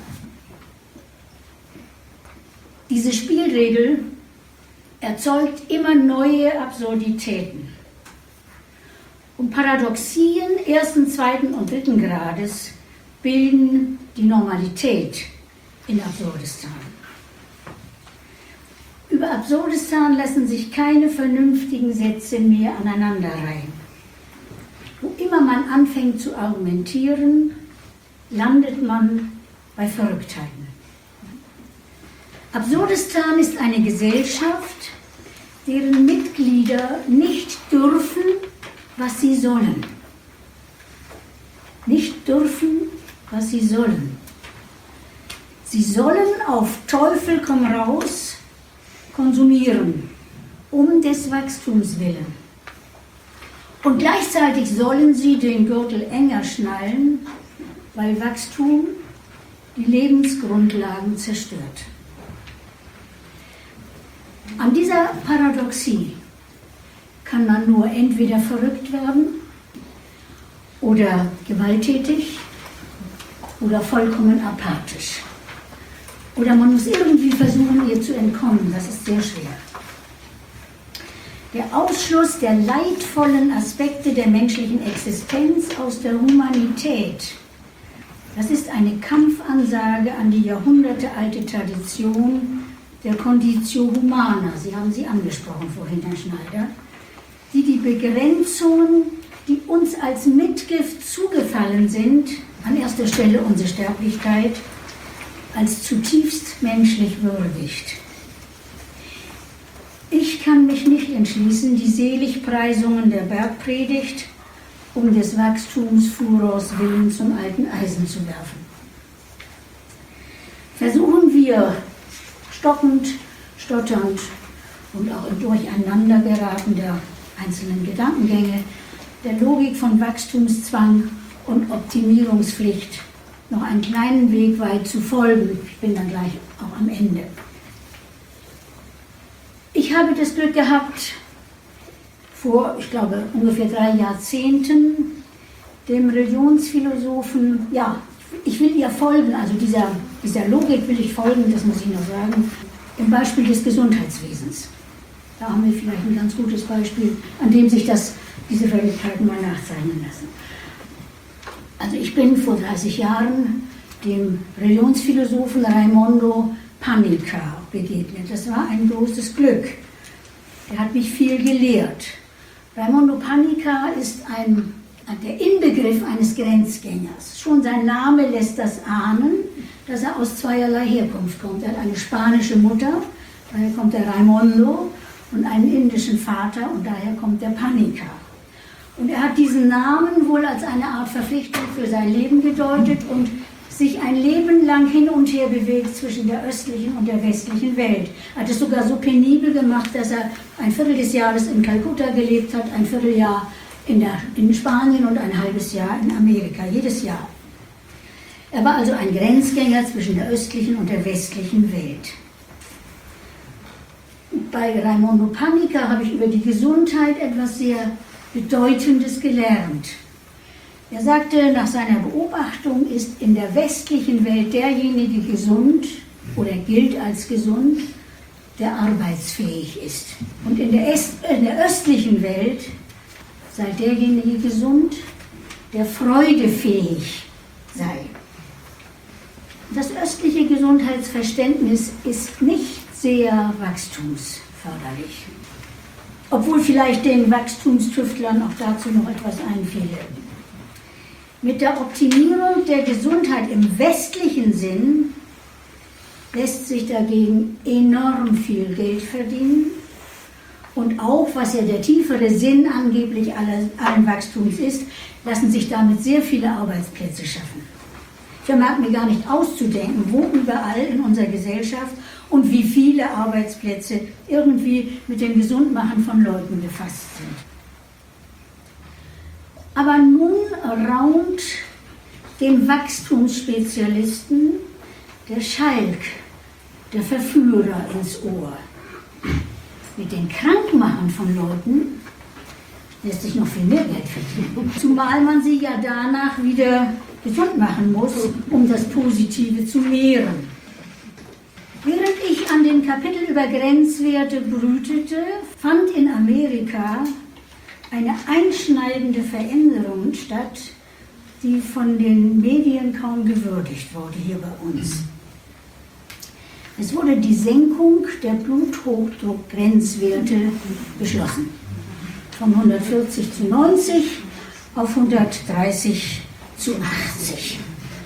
Speaker 3: Diese Spielregel erzeugt immer neue Absurditäten. Und Paradoxien ersten, zweiten und dritten Grades bilden die Normalität in Absurdistan. Über Absurdistan lassen sich keine vernünftigen Sätze mehr aneinanderreihen. Wo immer man anfängt zu argumentieren, landet man bei Verrücktheiten. Absurdistan ist eine Gesellschaft, deren Mitglieder nicht dürfen, was sie sollen. Nicht dürfen, was sie sollen. Sie sollen auf Teufel komm raus konsumieren, um des Wachstums willen. Und gleichzeitig sollen sie den Gürtel enger schnallen, weil Wachstum die Lebensgrundlagen zerstört. An dieser Paradoxie kann man nur entweder verrückt werden oder gewalttätig oder vollkommen apathisch. Oder man muss irgendwie versuchen, ihr zu entkommen. Das ist sehr schwer. Der Ausschluss der leidvollen Aspekte der menschlichen Existenz aus der Humanität, das ist eine Kampfansage an die jahrhundertealte Tradition der Conditio Humana. Sie haben sie angesprochen vorhin, Herr Schneider, die die Begrenzungen, die uns als Mitgift zugefallen sind, an erster Stelle unsere Sterblichkeit, als zutiefst menschlich würdigt. Ich kann mich nicht entschließen, die Seligpreisungen der Bergpredigt um des Wachstumsfurors willen zum alten Eisen zu werfen. Versuchen wir, stockend, stotternd und auch im Durcheinandergeraten der einzelnen Gedankengänge, der Logik von Wachstumszwang und Optimierungspflicht noch einen kleinen Weg weit zu folgen. Ich bin dann gleich auch am Ende. Ich habe das Glück gehabt, vor, ich glaube, ungefähr drei Jahrzehnten dem Religionsphilosophen, ja, ich will ihr folgen, also dieser, dieser Logik will ich folgen, das muss ich noch sagen, im Beispiel des Gesundheitswesens. Da haben wir vielleicht ein ganz gutes Beispiel, an dem sich das, diese Fähigkeiten mal nachzeichnen lassen. Also ich bin vor dreißig Jahren dem Religionsphilosophen Raimondo Panikkar begegnet. Das war ein großes Glück. Er hat mich viel gelehrt. Raimondo Panikkar ist ein, der Inbegriff eines Grenzgängers. Schon sein Name lässt das ahnen, dass er aus zweierlei Herkunft kommt. Er hat eine spanische Mutter, daher kommt der Raimondo, und einen indischen Vater, und daher kommt der Panikkar. Und er hat diesen Namen wohl als eine Art Verpflichtung für sein Leben gedeutet und sich ein Leben lang hin und her bewegt zwischen der östlichen und der westlichen Welt. Er hat es sogar so penibel gemacht, dass er ein Viertel des Jahres in Kalkutta gelebt hat, ein Vierteljahr in, der, in Spanien und ein halbes Jahr in Amerika, jedes Jahr. Er war also ein Grenzgänger zwischen der östlichen und der westlichen Welt. Bei Raimondo Panikkar habe ich über die Gesundheit etwas sehr Bedeutendes gelernt. Er sagte, nach seiner Beobachtung ist in der westlichen Welt derjenige gesund oder gilt als gesund, der arbeitsfähig ist. Und in der, Est, in der östlichen Welt sei derjenige gesund, der freudefähig sei. Das östliche Gesundheitsverständnis ist nicht sehr wachstumsförderlich. Obwohl vielleicht den Wachstumstüftlern auch dazu noch etwas einfiele. Mit der Optimierung der Gesundheit im westlichen Sinn lässt sich dagegen enorm viel Geld verdienen und auch, was ja der tiefere Sinn angeblich allen Wachstums ist, lassen sich damit sehr viele Arbeitsplätze schaffen. Ich vermag mir gar nicht auszudenken, wo überall in unserer Gesellschaft und wie viele Arbeitsplätze irgendwie mit dem Gesundmachen von Leuten befasst sind. Aber nun raunt dem Wachstumsspezialisten der Schalk, der Verführer ins Ohr. Mit dem Krankmachen von Leuten lässt sich noch viel mehr Geld verdienen. Zumal man sie ja danach wieder gesund machen muss, um das Positive zu mehren. Während ich an dem Kapitel über Grenzwerte brütete, fand in Amerika eine einschneidende Veränderung statt, die von den Medien kaum gewürdigt wurde hier bei uns. Es wurde die Senkung der Bluthochdruckgrenzwerte beschlossen. Von hundertvierzig zu neunzig auf hundertdreißig zu achtzig.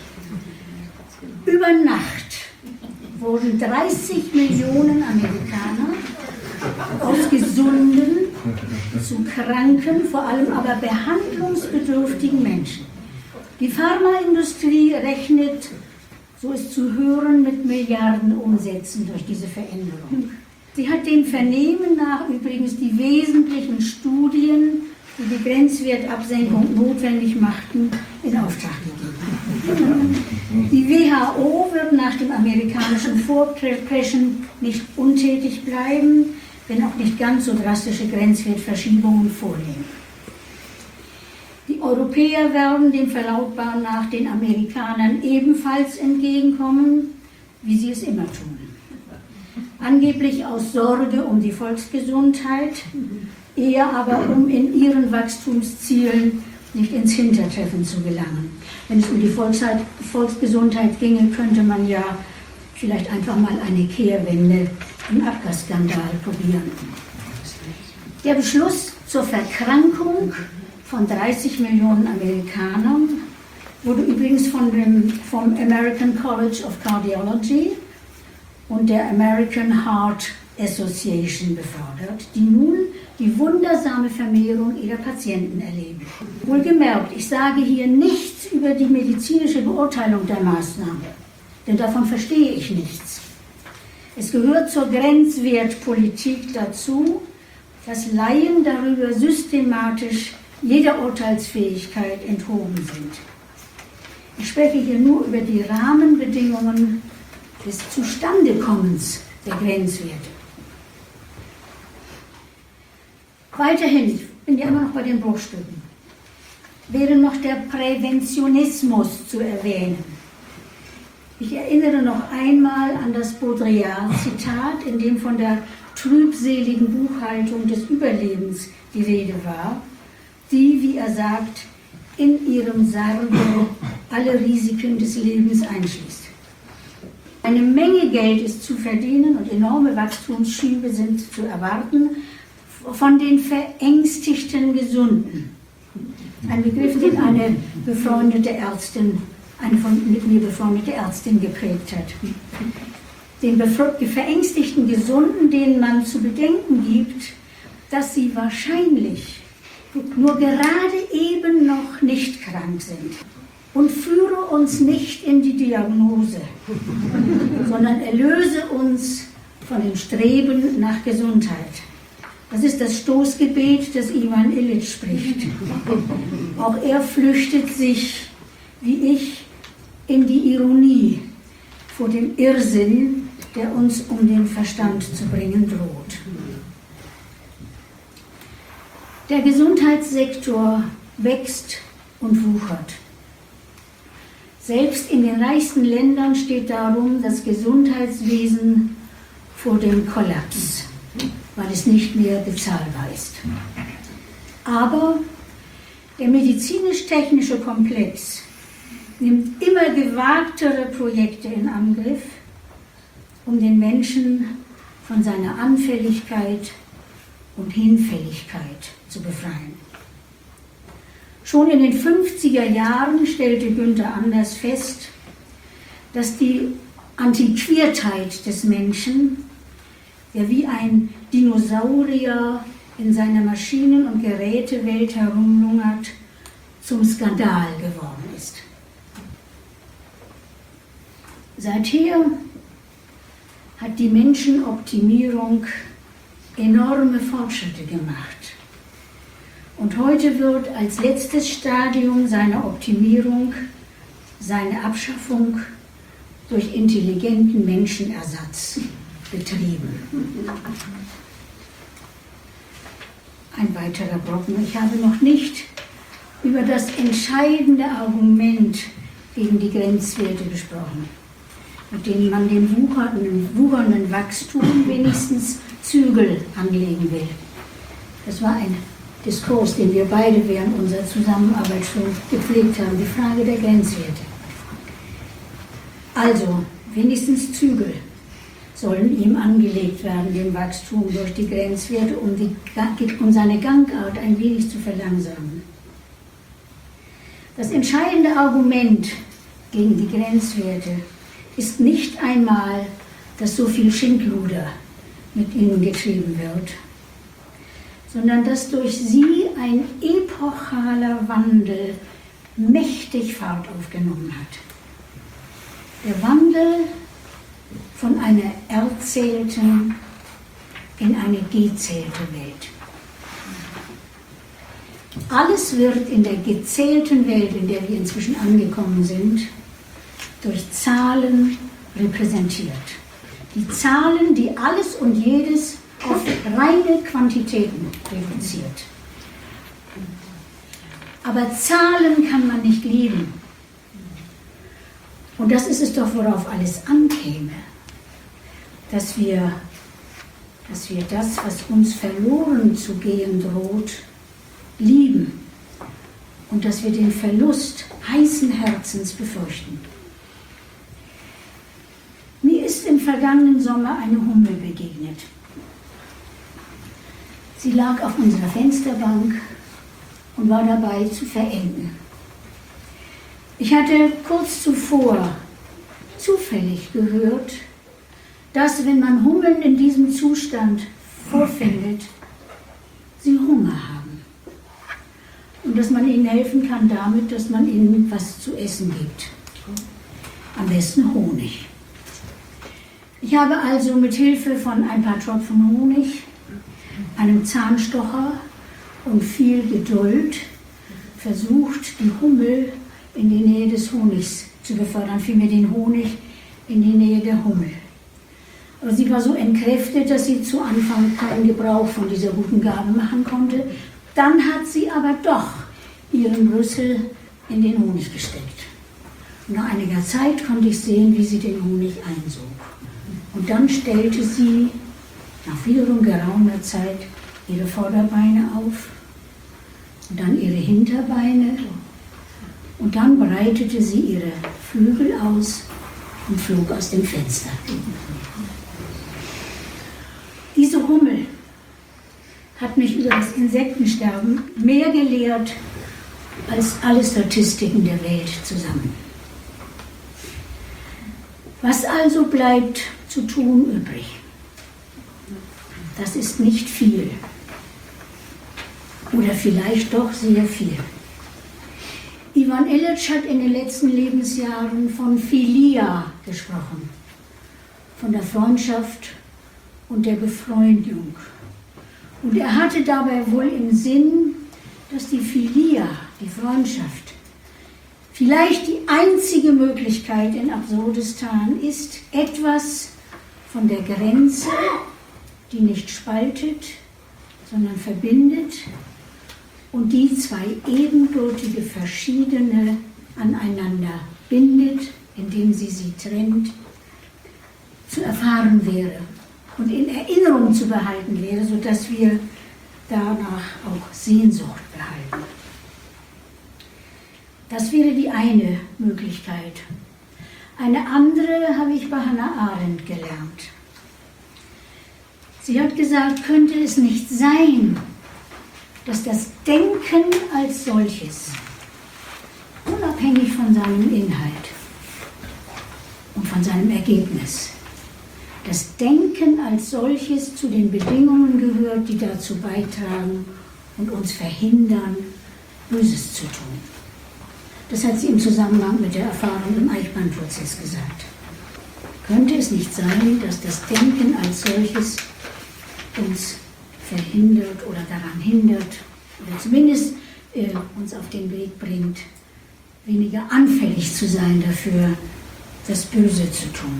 Speaker 3: Über Nacht wurden dreißig Millionen Amerikaner aus gesunden zu kranken, vor allem aber behandlungsbedürftigen Menschen. Die Pharmaindustrie rechnet, so ist zu hören, mit Milliardenumsätzen durch diese Veränderung. Sie hat dem Vernehmen nach übrigens die wesentlichen Studien, die die Grenzwertabsenkung notwendig machten, in Auftrag gegeben. Die W H O wird nach dem amerikanischen Vorpreschen nicht untätig bleiben, wenn auch nicht ganz so drastische Grenzwertverschiebungen vornehmen. Die Europäer werden dem Verlautbaren nach den Amerikanern ebenfalls entgegenkommen, wie sie es immer tun. Angeblich aus Sorge um die Volksgesundheit, eher aber um in ihren Wachstumszielen nicht ins Hintertreffen zu gelangen. Wenn es um die Volksheit, Volksgesundheit ginge, könnte man ja vielleicht einfach mal eine Kehrwende im Abgasskandal probieren. Der Beschluss zur Verkrankung von dreißig Millionen Amerikanern wurde übrigens von dem, vom American College of Cardiology und der American Heart Association befördert, die nun die wundersame Vermehrung ihrer Patienten erleben. Wohlgemerkt, ich sage hier nichts über die medizinische Beurteilung der Maßnahme, denn davon verstehe ich nichts. Es gehört zur Grenzwertpolitik dazu, dass Laien darüber systematisch jeder Urteilsfähigkeit enthoben sind. Ich spreche hier nur über die Rahmenbedingungen des Zustandekommens der Grenzwerte. Weiterhin, ich bin ja immer noch bei den Bruchstücken, wäre noch der Präventionismus zu erwähnen. Ich erinnere noch einmal an das Baudrillard-Zitat, in dem von der trübseligen Buchhaltung des Überlebens die Rede war, die, wie er sagt, in ihrem Sarge alle Risiken des Lebens einschließt. Eine Menge Geld ist zu verdienen und enorme Wachstumsschübe sind zu erwarten von den verängstigten Gesunden. Ein Begriff, den eine befreundete Ärztin, eine von, mit mir befreundete Ärztin geprägt hat. Den verängstigten Gesunden, denen man zu bedenken gibt, dass sie wahrscheinlich nur gerade eben noch nicht krank sind. Und führe uns nicht in die Diagnose, sondern erlöse uns von dem Streben nach Gesundheit. Das ist das Stoßgebet, das Ivan Illich spricht. Auch er flüchtet sich, wie ich, in die Ironie vor dem Irrsinn, der uns um den Verstand zu bringen droht. Der Gesundheitssektor wächst und wuchert. Selbst in den reichsten Ländern steht darum das Gesundheitswesen vor dem Kollaps, weil es nicht mehr bezahlbar ist. Aber der medizinisch-technische Komplex nimmt immer gewagtere Projekte in Angriff, um den Menschen von seiner Anfälligkeit und Hinfälligkeit zu befreien. Schon in den fünfziger Jahren stellte Günther Anders fest, dass die Antiquiertheit des Menschen, der wie ein Dinosaurier in seiner Maschinen- und Gerätewelt herumlungert, zum Skandal geworden ist. Seither hat die Menschenoptimierung enorme Fortschritte gemacht. Und heute wird als letztes Stadium seiner Optimierung seine Abschaffung durch intelligenten Menschenersatz betrieben. Ein weiterer Brocken. Ich habe noch nicht über das entscheidende Argument gegen die Grenzwerte gesprochen, mit denen man dem wuchernden, wuchernden Wachstum wenigstens Zügel anlegen will. Das war ein Diskurs, den wir beide während unserer Zusammenarbeit schon gepflegt haben, die Frage der Grenzwerte. Also, wenigstens Zügel sollen ihm angelegt werden, dem Wachstum durch die Grenzwerte, um, die, um seine Gangart ein wenig zu verlangsamen. Das entscheidende Argument gegen die Grenzwerte ist nicht einmal, dass so viel Schindluder mit ihnen getrieben wird, sondern dass durch sie ein epochaler Wandel mächtig Fahrt aufgenommen hat. Der Wandel von einer erzählten in eine gezählte Welt. Alles wird in der gezählten Welt, in der wir inzwischen angekommen sind, durch Zahlen repräsentiert. Die Zahlen, die alles und jedes auf reine Quantitäten reduziert. Aber zahlen kann man nicht lieben. Und das ist es doch, worauf alles ankäme. Dass wir, dass wir das, was uns verloren zu gehen droht, lieben. Und dass wir den Verlust heißen Herzens befürchten. Mir ist im vergangenen Sommer eine Hummel begegnet. Sie lag auf unserer Fensterbank und war dabei zu verenden. Ich hatte kurz zuvor zufällig gehört, dass, wenn man Hummeln in diesem Zustand vorfindet, sie Hunger haben. Und dass man ihnen helfen kann damit, dass man ihnen was zu essen gibt. Am besten Honig. Ich habe also mit Hilfe von ein paar Tropfen Honig, einem Zahnstocher und viel Geduld versucht, die Hummel in die Nähe des Honigs zu befördern, vielmehr den Honig in die Nähe der Hummel. Aber sie war so entkräftet, dass sie zu Anfang keinen Gebrauch von dieser guten Gabe machen konnte. Dann hat sie aber doch ihren Rüssel in den Honig gesteckt. Und nach einiger Zeit konnte ich sehen, wie sie den Honig einsog. Und dann stellte sie nach wiederum geraumer Zeit ihre Vorderbeine auf und dann ihre Hinterbeine und dann breitete sie ihre Flügel aus und flog aus dem Fenster. Diese Hummel hat mich über das Insektensterben mehr gelehrt als alle Statistiken der Welt zusammen. Was also bleibt zu tun übrig? Das ist nicht viel. Oder vielleicht doch sehr viel. Ivan Illich hat in den letzten Lebensjahren von Philia gesprochen, von der Freundschaft und der Befreundung. Und er hatte dabei wohl im Sinn, dass die Philia, die Freundschaft, vielleicht die einzige Möglichkeit in Absurdistan ist, etwas von der Grenze, die nicht spaltet, sondern verbindet und die zwei ebenbürtige Verschiedene aneinander bindet, indem sie sie trennt, zu erfahren wäre und in Erinnerung zu behalten wäre, sodass wir danach auch Sehnsucht behalten. Das wäre die eine Möglichkeit. Eine andere habe ich bei Hannah Arendt gelernt. Sie hat gesagt, könnte es nicht sein, dass das Denken als solches, unabhängig von seinem Inhalt und von seinem Ergebnis, das Denken als solches zu den Bedingungen gehört, die dazu beitragen und uns verhindern, Böses zu tun. Das hat sie im Zusammenhang mit der Erfahrung im Eichmann-Prozess gesagt. Könnte es nicht sein, dass das Denken als solches uns verhindert oder daran hindert oder zumindest äh, uns auf den Weg bringt, weniger anfällig zu sein dafür, das Böse zu tun.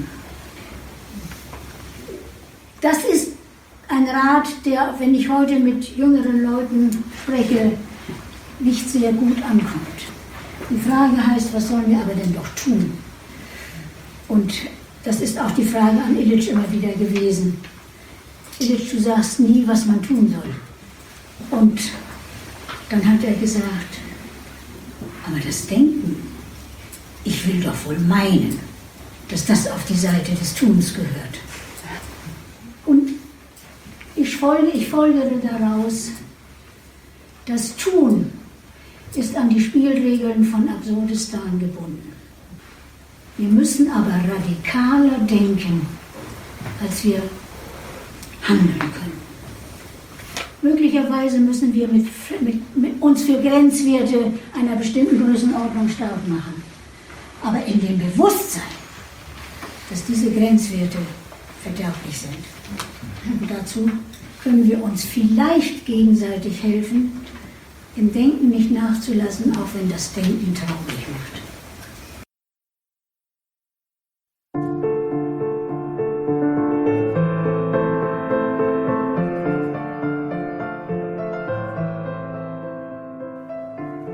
Speaker 3: Das ist ein Rat, der, wenn ich heute mit jüngeren Leuten spreche, nicht sehr gut ankommt. Die Frage heißt, was sollen wir aber denn doch tun? Und das ist auch die Frage an Illich immer wieder gewesen. Illich, du sagst nie, was man tun soll. Und dann hat er gesagt, aber das Denken, ich will doch wohl meinen, dass das auf die Seite des Tuns gehört. Und ich folge, ich folgere daraus, das Tun ist an die Spielregeln von Absurdistan gebunden. Wir müssen aber radikaler denken, als wir handeln können. Möglicherweise müssen wir mit, mit, mit uns für Grenzwerte einer bestimmten Größenordnung stark machen. Aber in dem Bewusstsein, dass diese Grenzwerte verderblich sind. Und dazu können wir uns vielleicht gegenseitig helfen, im Denken nicht nachzulassen, auch wenn das Denken traurig macht.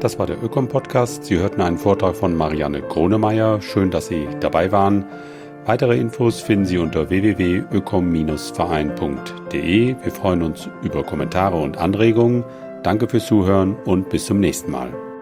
Speaker 2: Das war der Ökom-Podcast. Sie hörten einen Vortrag von Marianne Gronemeyer. Schön, dass Sie dabei waren. Weitere Infos finden Sie unter w w w punkt ökom Bindestrich verein punkt d e. Wir freuen uns über Kommentare und Anregungen. Danke fürs Zuhören und bis zum nächsten Mal.